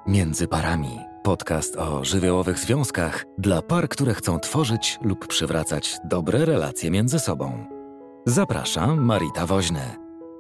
Między parami. Podcast o żywiołowych związkach dla par, które chcą tworzyć lub przywracać dobre relacje między sobą. Zapraszam, Marita Woźny.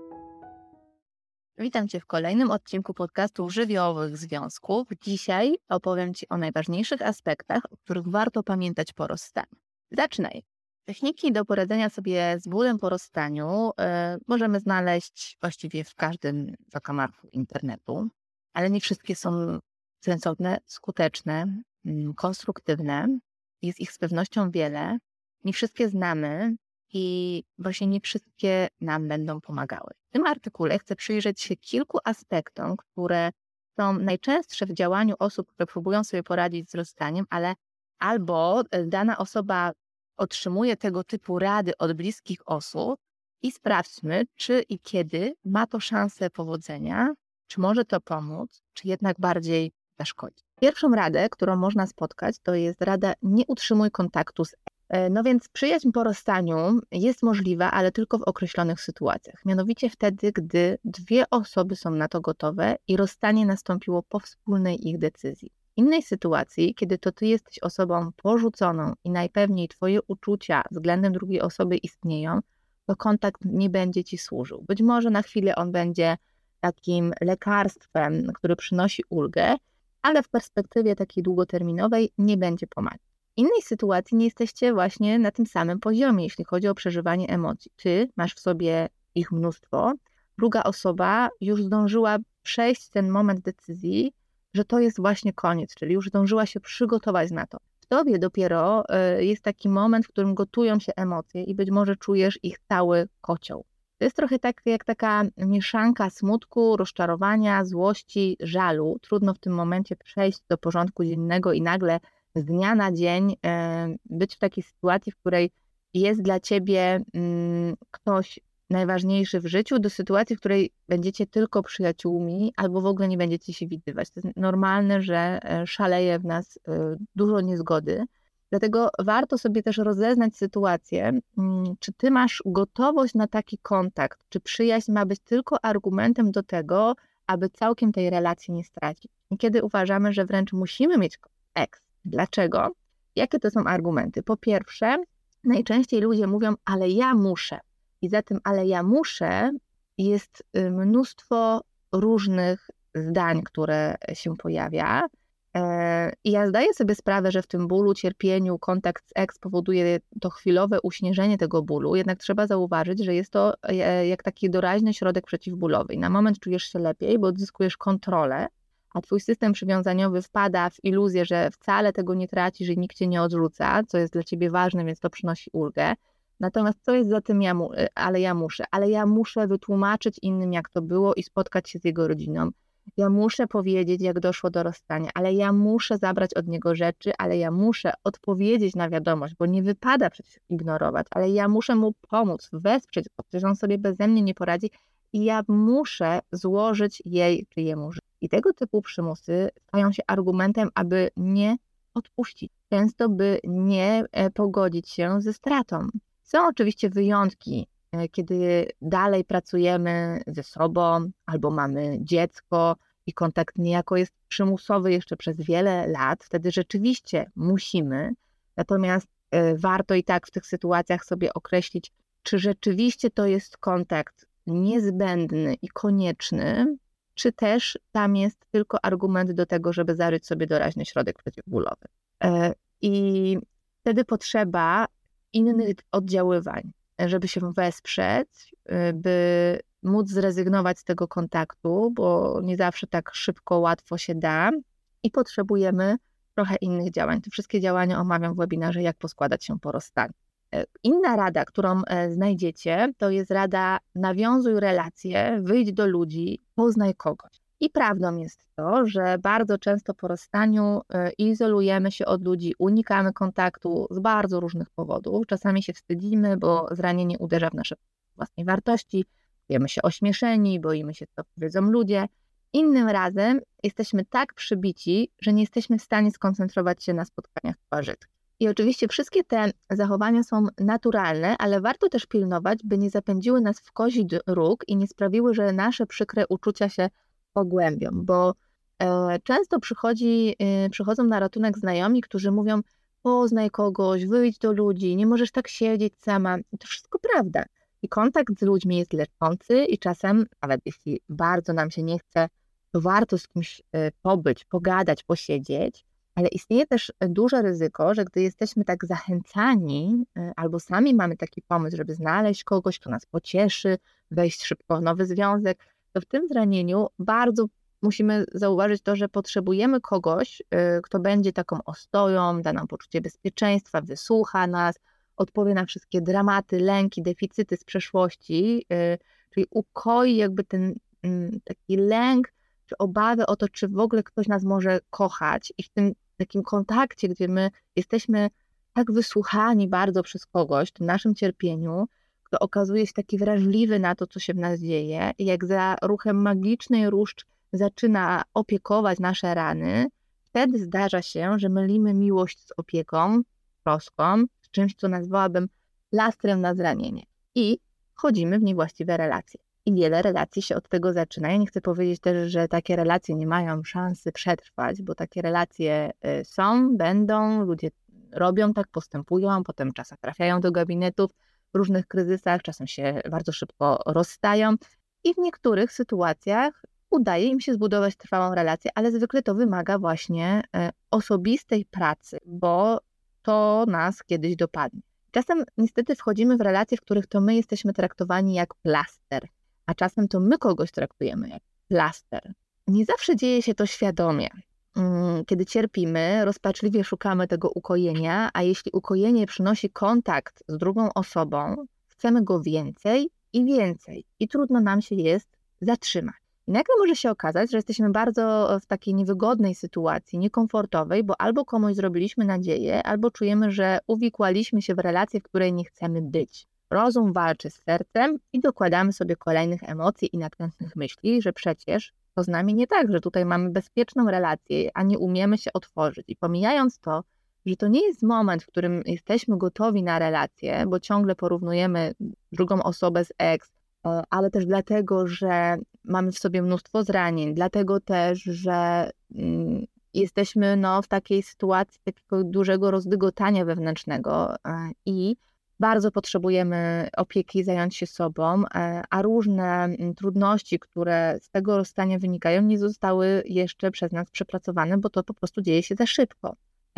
Witam Cię w kolejnym odcinku podcastu żywiołowych związków. Dzisiaj opowiem Ci o najważniejszych aspektach, o których warto pamiętać po rozstaniu. Zaczynaj. Techniki do poradzenia sobie z bólem po rozstaniu możemy znaleźć właściwie w każdym zakamarku internetu, ale nie wszystkie są sensowne, skuteczne, konstruktywne. Jest ich z pewnością wiele. Nie wszystkie znamy i właśnie nie wszystkie nam będą pomagały. W tym artykule chcę przyjrzeć się kilku aspektom, które są najczęstsze w działaniu osób, które próbują sobie poradzić z rozstaniem, ale albo dana osoba otrzymuje tego typu rady od bliskich osób i sprawdźmy, czy i kiedy ma to szansę powodzenia, czy może to pomóc, czy jednak bardziej zaszkodzi. Pierwszą radę, którą można spotkać, to jest rada: nie utrzymuj kontaktu z No więc przyjaźń po rozstaniu jest możliwa, ale tylko w określonych sytuacjach. Mianowicie wtedy, gdy dwie osoby są na to gotowe i rozstanie nastąpiło po wspólnej ich decyzji. W innej sytuacji, kiedy to ty jesteś osobą porzuconą i najpewniej twoje uczucia względem drugiej osoby istnieją, to kontakt nie będzie ci służył. Być może na chwilę on będzie takim lekarstwem, który przynosi ulgę, ale w perspektywie takiej długoterminowej nie będzie pomagać. W innej sytuacji nie jesteście właśnie na tym samym poziomie, jeśli chodzi o przeżywanie emocji. Ty masz w sobie ich mnóstwo, druga osoba już zdążyła przejść ten moment decyzji, że to jest właśnie koniec, czyli już zdążyła się przygotować na to. W tobie dopiero jest taki moment, w którym gotują się emocje i być może czujesz ich cały kocioł. To jest trochę tak jak taka mieszanka smutku, rozczarowania, złości, żalu. Trudno w tym momencie przejść do porządku dziennego i nagle z dnia na dzień być w takiej sytuacji, w której jest dla ciebie ktoś najważniejszy w życiu, do sytuacji, w której będziecie tylko przyjaciółmi albo w ogóle nie będziecie się widywać. To jest normalne, że szaleje w nas dużo niezgody. Dlatego warto sobie też rozeznać sytuację, czy ty masz gotowość na taki kontakt, czy przyjaźń ma być tylko argumentem do tego, aby całkiem tej relacji nie stracić. Niekiedy uważamy, że wręcz musimy mieć eks. Dlaczego? Jakie to są argumenty? Po pierwsze, najczęściej ludzie mówią, ale ja muszę. I za tym, ale ja muszę, jest mnóstwo różnych zdań, które się pojawia. I ja zdaję sobie sprawę, że w tym bólu, cierpieniu kontakt z eks powoduje to chwilowe uśnieżenie tego bólu, jednak trzeba zauważyć, że jest to jak taki doraźny środek przeciwbólowy. I na moment czujesz się lepiej, bo odzyskujesz kontrolę, a twój system przywiązaniowy wpada w iluzję, że wcale tego nie traci, że nikt cię nie odrzuca, co jest dla ciebie ważne, więc to przynosi ulgę. Natomiast co jest za tym, ale ja muszę wytłumaczyć innym, jak to było i spotkać się z jego rodziną. Ja muszę powiedzieć, jak doszło do rozstania, ale ja muszę zabrać od niego rzeczy, ale ja muszę odpowiedzieć na wiadomość, bo nie wypada przecież ignorować, ale ja muszę mu pomóc, wesprzeć, bo przecież on sobie beze mnie nie poradzi i ja muszę złożyć jej czy jemu życie. I tego typu przymusy stają się argumentem, aby nie odpuścić, często by nie pogodzić się ze stratą. Są oczywiście wyjątki, kiedy dalej pracujemy ze sobą albo mamy dziecko i kontakt niejako jest przymusowy jeszcze przez wiele lat, wtedy rzeczywiście musimy, natomiast warto i tak w tych sytuacjach sobie określić, czy rzeczywiście to jest kontakt niezbędny i konieczny, czy też tam jest tylko argument do tego, żeby zażyć sobie doraźny środek przeciwbólowy. I wtedy potrzeba innych oddziaływań, żeby się wesprzeć, by móc zrezygnować z tego kontaktu, bo nie zawsze tak szybko, łatwo się da i potrzebujemy trochę innych działań. Te wszystkie działania omawiam w webinarze Jak poskładać się po rozstaniu. Inna rada, którą znajdziecie, to jest rada: nawiązuj relacje, wyjdź do ludzi, poznaj kogoś. I prawdą jest to, że bardzo często po rozstaniu izolujemy się od ludzi, unikamy kontaktu z bardzo różnych powodów. Czasami się wstydzimy, bo zranienie uderza w nasze własne wartości, czujemy się ośmieszeni, boimy się, co powiedzą ludzie. Innym razem jesteśmy tak przybici, że nie jesteśmy w stanie skoncentrować się na spotkaniach towarzyskich. I oczywiście wszystkie te zachowania są naturalne, ale warto też pilnować, by nie zapędziły nas w kozi róg i nie sprawiły, że nasze przykre uczucia się pogłębią, bo Często przychodzą na ratunek znajomi, którzy mówią: poznaj kogoś, wyjdź do ludzi, nie możesz tak siedzieć sama. I to wszystko prawda. I kontakt z ludźmi jest leczący i czasem, nawet jeśli bardzo nam się nie chce, to warto z kimś pobyć, pogadać, posiedzieć, ale istnieje też duże ryzyko, że gdy jesteśmy tak zachęcani albo sami mamy taki pomysł, żeby znaleźć kogoś, kto nas pocieszy, wejść szybko w nowy związek, to w tym zranieniu bardzo musimy zauważyć to, że potrzebujemy kogoś, kto będzie taką ostoją, da nam poczucie bezpieczeństwa, wysłucha nas, odpowie na wszystkie dramaty, lęki, deficyty z przeszłości, czyli ukoi jakby ten taki lęk czy obawy o to, czy w ogóle ktoś nas może kochać i w tym takim kontakcie, gdzie my jesteśmy tak wysłuchani bardzo przez kogoś, w tym naszym cierpieniu, kto okazuje się taki wrażliwy na to, co się w nas dzieje i jak za ruchem magicznej różdżki zaczyna opiekować nasze rany, wtedy zdarza się, że mylimy miłość z opieką, troską, z czymś, co nazwałabym plastrem na zranienie. I wchodzimy w niewłaściwe relacje. I wiele relacji się od tego zaczyna. Ja nie chcę powiedzieć też, że takie relacje nie mają szansy przetrwać, bo takie relacje są, będą, ludzie robią tak, postępują, potem czasem trafiają do gabinetów w różnych kryzysach, czasem się bardzo szybko rozstają i w niektórych sytuacjach udaje im się zbudować trwałą relację, ale zwykle to wymaga właśnie osobistej pracy, bo to nas kiedyś dopadnie. Czasem niestety wchodzimy w relacje, w których to my jesteśmy traktowani jak plaster, a czasem to my kogoś traktujemy jak plaster. Nie zawsze dzieje się to świadomie. Kiedy cierpimy, rozpaczliwie szukamy tego ukojenia, a jeśli ukojenie przynosi kontakt z drugą osobą, chcemy go więcej i więcej i trudno nam się jest zatrzymać. I nagle może się okazać, że jesteśmy bardzo w takiej niewygodnej sytuacji, niekomfortowej, bo albo komuś zrobiliśmy nadzieję, albo czujemy, że uwikłaliśmy się w relację, w której nie chcemy być. Rozum walczy z sercem i dokładamy sobie kolejnych emocji i natrętnych myśli, że przecież to z nami nie tak, że tutaj mamy bezpieczną relację, a nie umiemy się otworzyć. I pomijając to, że to nie jest moment, w którym jesteśmy gotowi na relację, bo ciągle porównujemy drugą osobę z ex, ale też dlatego, że mamy w sobie mnóstwo zranień, dlatego też, że jesteśmy w takiej sytuacji takiego dużego rozdygotania wewnętrznego i bardzo potrzebujemy opieki, zająć się sobą, a różne trudności, które z tego rozstania wynikają, nie zostały jeszcze przez nas przepracowane, bo to po prostu dzieje się za szybko.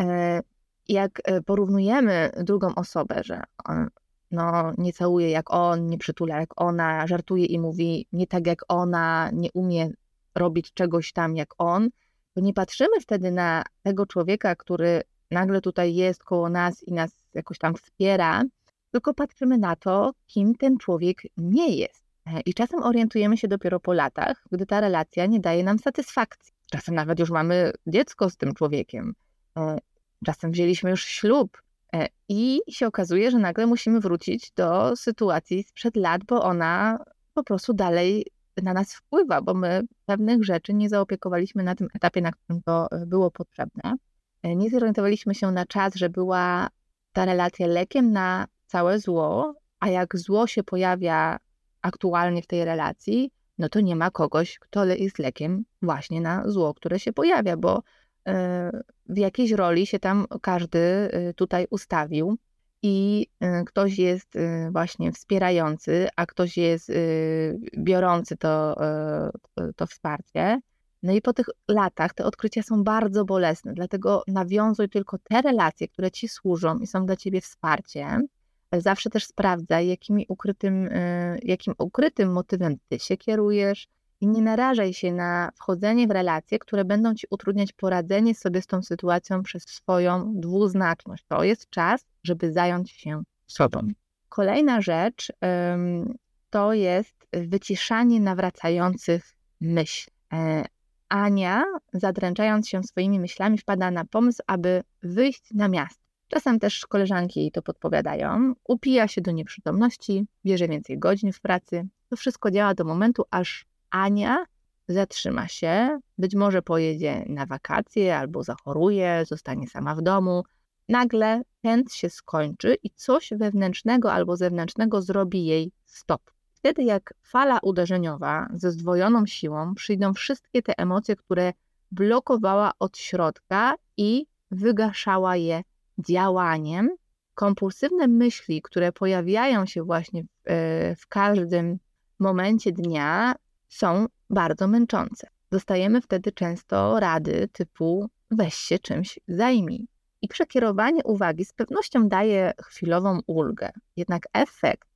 Jak porównujemy drugą osobę, że nie całuje jak on, nie przytula jak ona, żartuje i mówi nie tak jak ona, nie umie robić czegoś tam jak on, to nie patrzymy wtedy na tego człowieka, który nagle tutaj jest koło nas i nas jakoś tam wspiera, tylko patrzymy na to, kim ten człowiek nie jest. I czasem orientujemy się dopiero po latach, gdy ta relacja nie daje nam satysfakcji. Czasem nawet już mamy dziecko z tym człowiekiem. Czasem wzięliśmy już ślub i się okazuje, że nagle musimy wrócić do sytuacji sprzed lat, bo ona po prostu dalej na nas wpływa, bo my pewnych rzeczy nie zaopiekowaliśmy na tym etapie, na którym to było potrzebne. Nie zorientowaliśmy się na czas, że była ta relacja lekiem na całe zło, a jak zło się pojawia aktualnie w tej relacji, to nie ma kogoś, kto jest lekiem właśnie na zło, które się pojawia, bo w jakiejś roli się tam każdy tutaj ustawił i ktoś jest właśnie wspierający, a ktoś jest biorący to wsparcie. No i po tych latach te odkrycia są bardzo bolesne, dlatego nawiązuj tylko te relacje, które ci służą i są dla ciebie wsparciem. Zawsze też sprawdzaj, jakim ukrytym motywem ty się kierujesz i nie narażaj się na wchodzenie w relacje, które będą ci utrudniać poradzenie sobie z tą sytuacją przez swoją dwuznaczność. To jest czas, żeby zająć się sobą. Kolejna rzecz to jest wyciszanie nawracających myśli. Ania, zadręczając się swoimi myślami, wpada na pomysł, aby wyjść na miasto. Czasem też koleżanki jej to podpowiadają. Upija się do nieprzytomności, bierze więcej godzin w pracy. To wszystko działa do momentu, aż Ania zatrzyma się, być może pojedzie na wakacje albo zachoruje, zostanie sama w domu. Nagle pęd się skończy i coś wewnętrznego albo zewnętrznego zrobi jej stop. Wtedy jak fala uderzeniowa ze zdwojoną siłą przyjdą wszystkie te emocje, które blokowała od środka i wygaszała je działaniem. Kompulsywne myśli, które pojawiają się właśnie w każdym momencie dnia, są bardzo męczące. Dostajemy wtedy często rady typu weź się czymś zajmij. I przekierowanie uwagi z pewnością daje chwilową ulgę. Jednak efekt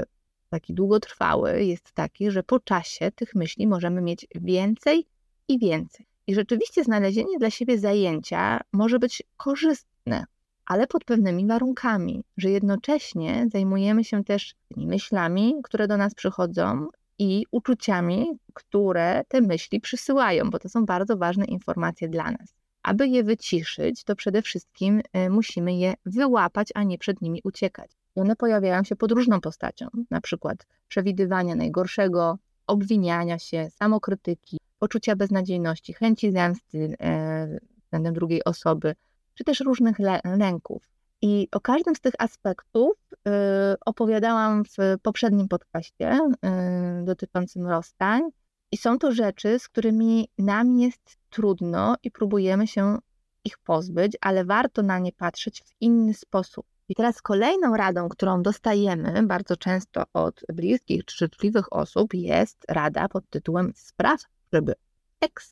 taki długotrwały jest taki, że po czasie tych myśli możemy mieć więcej i więcej. I rzeczywiście znalezienie dla siebie zajęcia może być korzystne, ale pod pewnymi warunkami, że jednocześnie zajmujemy się też tymi myślami, które do nas przychodzą i uczuciami, które te myśli przysyłają, bo to są bardzo ważne informacje dla nas. Aby je wyciszyć, to przede wszystkim musimy je wyłapać, a nie przed nimi uciekać. I one pojawiają się pod różną postacią, na przykład przewidywania najgorszego, obwiniania się, samokrytyki, poczucia beznadziejności, chęci zemsty względem drugiej osoby, czy też różnych lęków. I o każdym z tych aspektów opowiadałam w poprzednim podcaście dotyczącym rozstań. I są to rzeczy, z którymi nam jest trudno i próbujemy się ich pozbyć, ale warto na nie patrzeć w inny sposób. I teraz kolejną radą, którą dostajemy bardzo często od bliskich czy życzliwych osób, jest rada pod tytułem spraw, żeby eks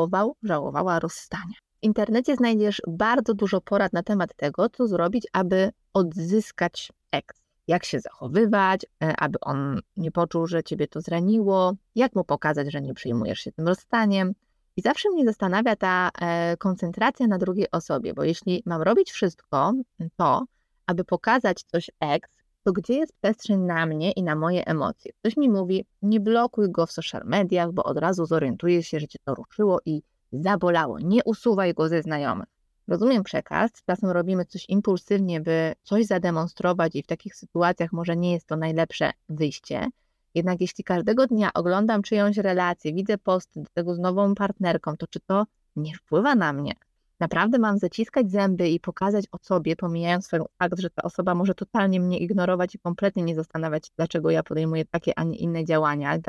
żałowała rozstania. W internecie znajdziesz bardzo dużo porad na temat tego, co zrobić, aby odzyskać eks. Jak się zachowywać, aby on nie poczuł, że ciebie to zraniło, jak mu pokazać, że nie przejmujesz się tym rozstaniem. I zawsze mnie zastanawia ta koncentracja na drugiej osobie, bo jeśli mam robić wszystko to, aby pokazać coś eks, to gdzie jest przestrzeń na mnie i na moje emocje? Ktoś mi mówi, nie blokuj go w social mediach, bo od razu zorientuje się, że cię to ruszyło i zabolało. Nie usuwaj go ze znajomych. Rozumiem przekaz, czasem robimy coś impulsywnie, by coś zademonstrować i w takich sytuacjach może nie jest to najlepsze wyjście. Jednak jeśli każdego dnia oglądam czyjąś relację, widzę posty do tego z nową partnerką, to czy to nie wpływa na mnie? Naprawdę mam zaciskać zęby i pokazać o sobie, pomijając fakt, że ta osoba może totalnie mnie ignorować i kompletnie nie zastanawiać, dlaczego ja podejmuję takie, a nie inne działania,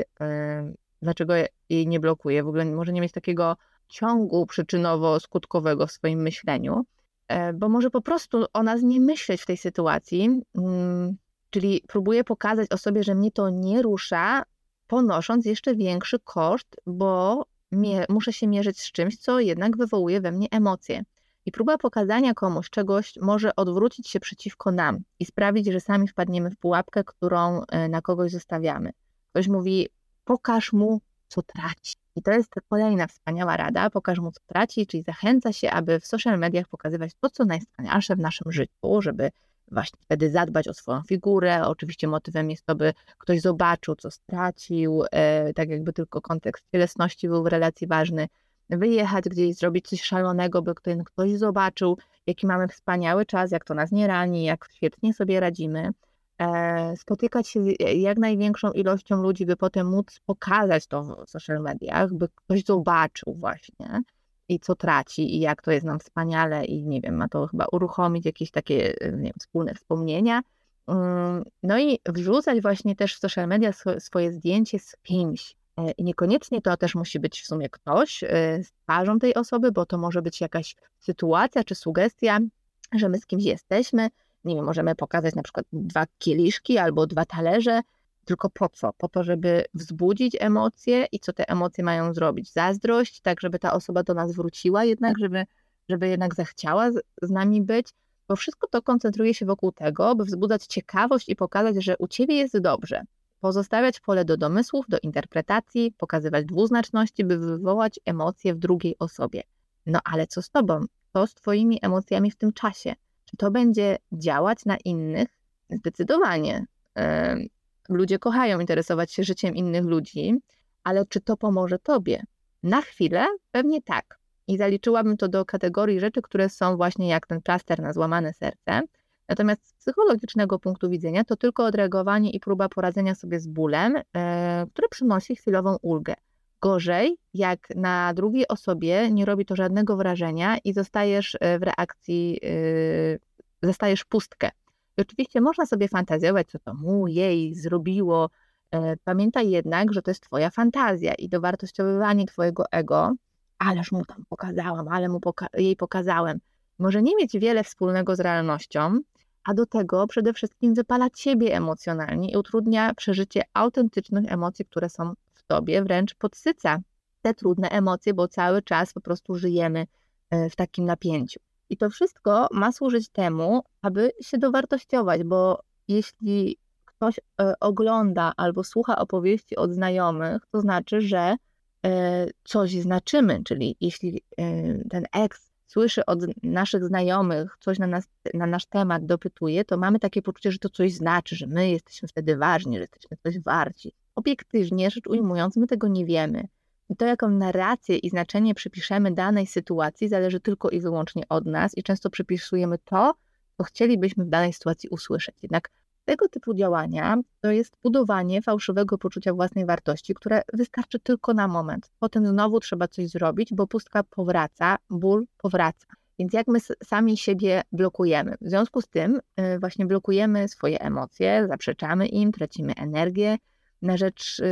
dlaczego jej nie blokuję, w ogóle może nie mieć takiego ciągu przyczynowo-skutkowego w swoim myśleniu, bo może po prostu o nas nie myśleć w tej sytuacji, czyli próbuję pokazać osobie, że mnie to nie rusza, ponosząc jeszcze większy koszt, bo muszę się mierzyć z czymś, co jednak wywołuje we mnie emocje. I próba pokazania komuś czegoś może odwrócić się przeciwko nam i sprawić, że sami wpadniemy w pułapkę, którą na kogoś zostawiamy. Ktoś mówi, pokaż mu, co traci. I to jest kolejna wspaniała rada, pokaż mu, co traci, czyli zachęca się, aby w social mediach pokazywać to, co najwspanialsze w naszym życiu, żeby właśnie wtedy zadbać o swoją figurę. Oczywiście motywem jest to, by ktoś zobaczył, co stracił, tak jakby tylko kontekst cielesności był w relacji ważny. Wyjechać gdzieś, zrobić coś szalonego, by ktoś zobaczył, jaki mamy wspaniały czas, jak to nas nie rani, jak świetnie sobie radzimy. Spotykać się z jak największą ilością ludzi, by potem móc pokazać to w social mediach, by ktoś zobaczył właśnie i co traci i jak to jest nam wspaniale i nie wiem, ma to chyba uruchomić jakieś takie, nie wiem, wspólne wspomnienia. No i wrzucać właśnie też w social media swoje zdjęcie z kimś. I niekoniecznie to też musi być w sumie ktoś z twarzą tej osoby, bo to może być jakaś sytuacja czy sugestia, że my z kimś jesteśmy. Nie wiem, możemy pokazać na przykład 2 kieliszki albo 2 talerze, tylko po co? Po to, żeby wzbudzić emocje i co te emocje mają zrobić? Zazdrość, tak żeby ta osoba do nas wróciła jednak, żeby jednak zachciała z nami być, bo wszystko to koncentruje się wokół tego, by wzbudzać ciekawość i pokazać, że u ciebie jest dobrze. Pozostawiać pole do domysłów, do interpretacji, pokazywać dwuznaczności, by wywołać emocje w drugiej osobie. No ale co z tobą? Co z twoimi emocjami w tym czasie? Czy to będzie działać na innych? Zdecydowanie. Ludzie kochają interesować się życiem innych ludzi, ale czy to pomoże tobie? Na chwilę pewnie tak. I zaliczyłabym to do kategorii rzeczy, które są właśnie jak ten plaster na złamane serce. Natomiast z psychologicznego punktu widzenia to tylko odreagowanie i próba poradzenia sobie z bólem, które przynosi chwilową ulgę. Gorzej, jak na drugiej osobie nie robi to żadnego wrażenia i zostajesz w reakcji, zostajesz pustkę. I oczywiście można sobie fantazjować, co to mu, jej zrobiło. Pamiętaj jednak, że to jest twoja fantazja i dowartościowywanie twojego ego ależ mu tam pokazałam, ale mu jej pokazałem. Może nie mieć wiele wspólnego z realnością, a do tego przede wszystkim wypala ciebie emocjonalnie i utrudnia przeżycie autentycznych emocji, które są w tobie, wręcz podsyca te trudne emocje, bo cały czas po prostu żyjemy w takim napięciu. I to wszystko ma służyć temu, aby się dowartościować, bo jeśli ktoś ogląda albo słucha opowieści od znajomych, to znaczy, że coś znaczymy, czyli jeśli ten eks słyszy od naszych znajomych, coś na nasz temat dopytuje, to mamy takie poczucie, że to coś znaczy, że my jesteśmy wtedy ważni, że jesteśmy coś warci. Obiektywnie rzecz ujmując, my tego nie wiemy. I to, jaką narrację i znaczenie przypiszemy danej sytuacji, zależy tylko i wyłącznie od nas i często przypisujemy to, co chcielibyśmy w danej sytuacji usłyszeć. Jednak tego typu działania to jest budowanie fałszywego poczucia własnej wartości, które wystarczy tylko na moment. Potem znowu trzeba coś zrobić, bo pustka powraca, ból powraca. Więc jak my sami siebie blokujemy? W związku z tym właśnie blokujemy swoje emocje, zaprzeczamy im, tracimy energię na rzecz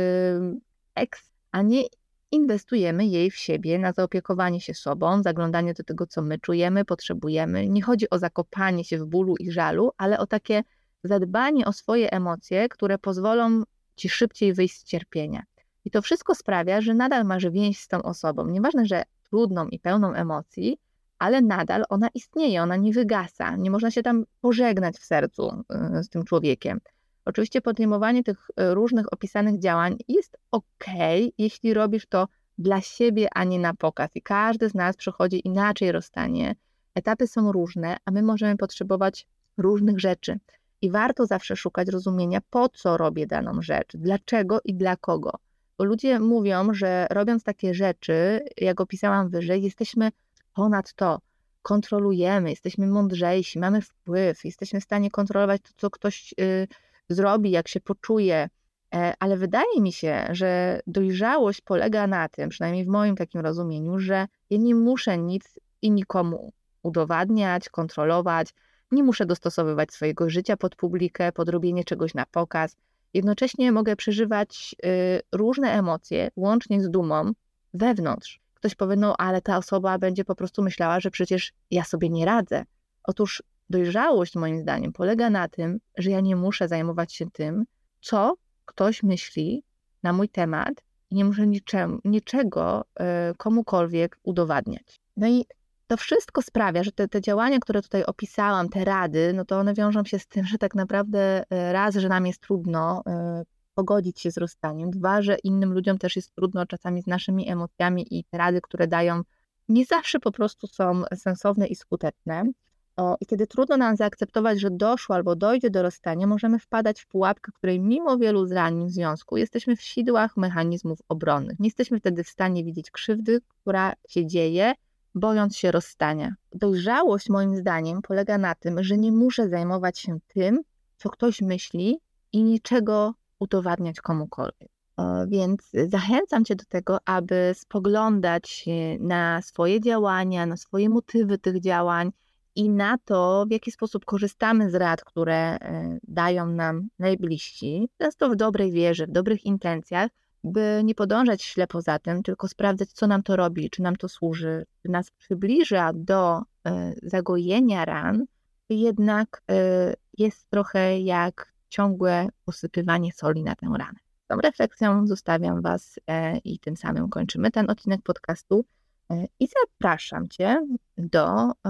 eks, a nie inwestujemy jej w siebie, na zaopiekowanie się sobą, zaglądanie do tego, co my czujemy, potrzebujemy. Nie chodzi o zakopanie się w bólu i żalu, ale o takie zadbanie o swoje emocje, które pozwolą ci szybciej wyjść z cierpienia. I to wszystko sprawia, że nadal masz więź z tą osobą. Nieważne, że trudną i pełną emocji, ale nadal ona istnieje, ona nie wygasa. Nie można się tam pożegnać w sercu z tym człowiekiem. Oczywiście podejmowanie tych różnych opisanych działań jest okej, jeśli robisz to dla siebie, a nie na pokaz. I każdy z nas przechodzi inaczej rozstanie. Etapy są różne, a my możemy potrzebować różnych rzeczy. I warto zawsze szukać rozumienia, po co robię daną rzecz, dlaczego i dla kogo. Bo ludzie mówią, że robiąc takie rzeczy, jak opisałam wyżej, jesteśmy ponad to, kontrolujemy, jesteśmy mądrzejsi, mamy wpływ, jesteśmy w stanie kontrolować to, co ktoś zrobi, jak się poczuje. Ale wydaje mi się, że dojrzałość polega na tym, przynajmniej w moim takim rozumieniu, że ja nie muszę nic i nikomu udowadniać, kontrolować, nie muszę dostosowywać swojego życia pod publikę, pod robienie czegoś na pokaz. Jednocześnie mogę przeżywać różne emocje, łącznie z dumą, wewnątrz. Ktoś powie, no ale ta osoba będzie po prostu myślała, że przecież ja sobie nie radzę. Otóż dojrzałość moim zdaniem polega na tym, że ja nie muszę zajmować się tym, co ktoś myśli na mój temat i nie muszę niczego komukolwiek udowadniać. No i to wszystko sprawia, że te działania, które tutaj opisałam, te rady, no to one wiążą się z tym, że tak naprawdę raz, że nam jest trudno pogodzić się z rozstaniem, dwa, że innym ludziom też jest trudno czasami z naszymi emocjami i te rady, które dają, nie zawsze po prostu są sensowne i skuteczne. I kiedy trudno nam zaakceptować, że doszło albo dojdzie do rozstania, możemy wpadać w pułapkę, w której mimo wielu zranień w związku jesteśmy w sidłach mechanizmów obronnych. Nie jesteśmy wtedy w stanie widzieć krzywdy, która się dzieje, bojąc się rozstania. Dojrzałość moim zdaniem polega na tym, że nie muszę zajmować się tym, co ktoś myśli i niczego udowadniać komukolwiek. Więc zachęcam Cię do tego, aby spoglądać na swoje działania, na swoje motywy tych działań i na to, w jaki sposób korzystamy z rad, które dają nam najbliżsi, często w dobrej wierze, w dobrych intencjach, by nie podążać ślepo za tym, tylko sprawdzać, co nam to robi, czy nam to służy, czy nas przybliża do zagojenia ran, jednak jest trochę jak ciągłe posypywanie soli na tę ranę. Z tą refleksją zostawiam Was i tym samym kończymy ten odcinek podcastu i zapraszam Cię do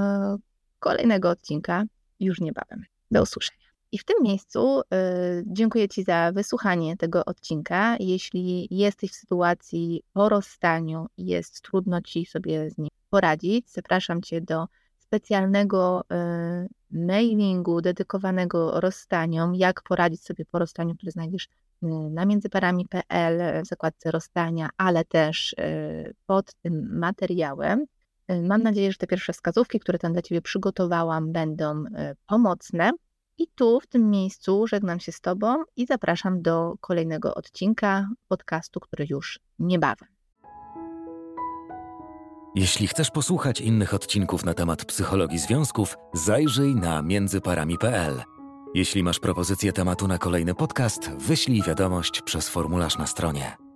kolejnego odcinka już niebawem. Do usłyszenia. I w tym miejscu dziękuję Ci za wysłuchanie tego odcinka. Jeśli jesteś w sytuacji po rozstaniu i jest trudno Ci sobie z nim poradzić, zapraszam Cię do specjalnego mailingu dedykowanego rozstaniom, jak poradzić sobie po rozstaniu, który znajdziesz na międzyparami.pl w zakładce rozstania, ale też pod tym materiałem. Mam nadzieję, że te pierwsze wskazówki, które tam dla Ciebie przygotowałam, będą pomocne. I tu, w tym miejscu, żegnam się z Tobą i zapraszam do kolejnego odcinka podcastu, który już niebawem. Jeśli chcesz posłuchać innych odcinków na temat psychologii związków, zajrzyj na międzyparami.pl. Jeśli masz propozycję tematu na kolejny podcast, wyślij wiadomość przez formularz na stronie.